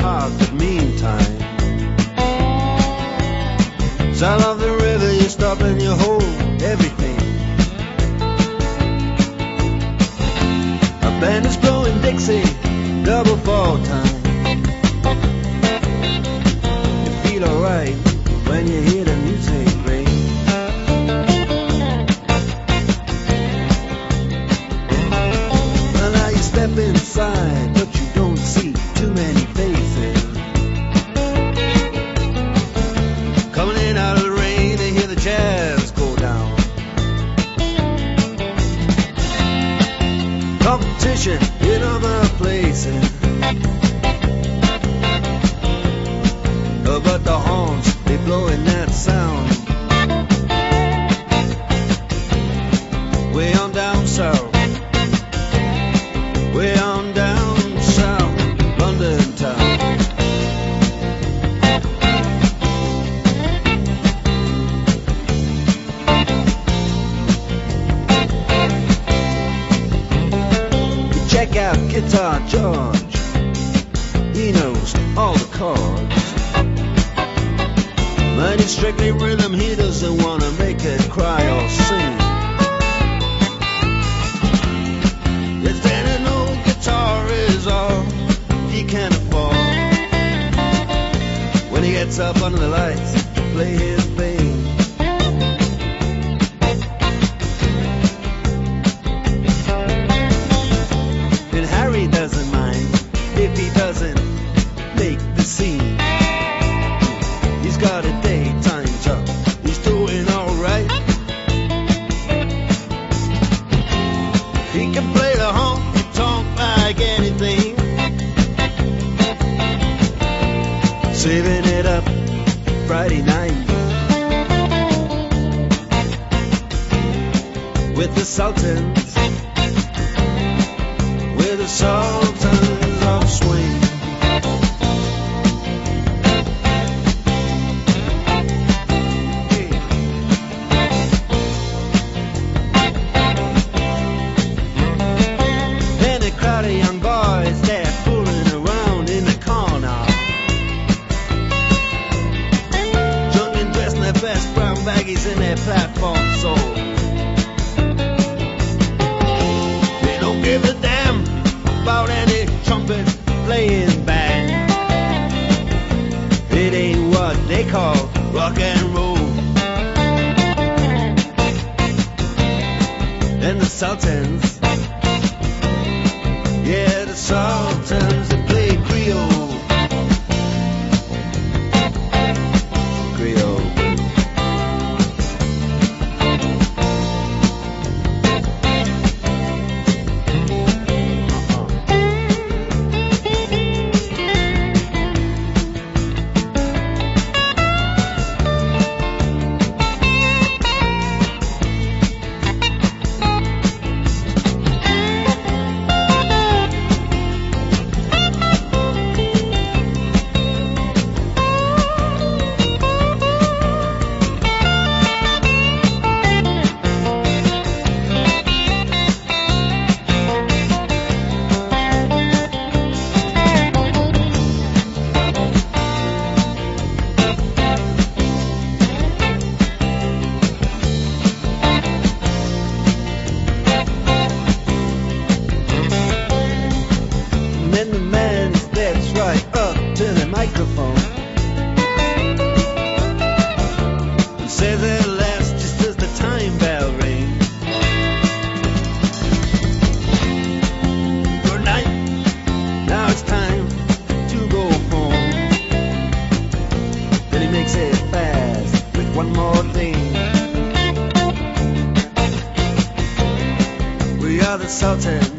heart, but meantime, sound of the river, you stop and you hold everything. A band is blowing Dixie, double fall time. You feel alright when you hear the music ring. Well, now you step inside, but you don't see too many faces. Coming in out of the rain, they hear the jazz go down. Competition in other places. Oh, but the horns, they blowing that sound. Way on down south. Way on down south, London town. Check out Guitar George, he knows all the chords. But it's strictly rhythm, he doesn't want to make it cry or sing. If then an old guitar is all he can afford, when he gets up under the lights to play his thing. And Harry doesn't mind if he doesn't make the scene. He's got a daytime job, he's doing alright. He can play the honky-tonk like anything, saving it up Friday night with the Sultans, with the Sultans of Swing. And a crowd of young boys, they're fooling around in the corner, drunk and dressed in their best brown baggies in their platform soles. They don't give a damn about any trumpet playing band. It ain't what they call rock and roll. And the Sultans, yeah, the Sultans, they play Creole. Creole. And the man steps right up to the microphone and says at last, just as the time bell rings, good night, now it's time to go home. Then he makes it fast with one more thing. We are the Sultans.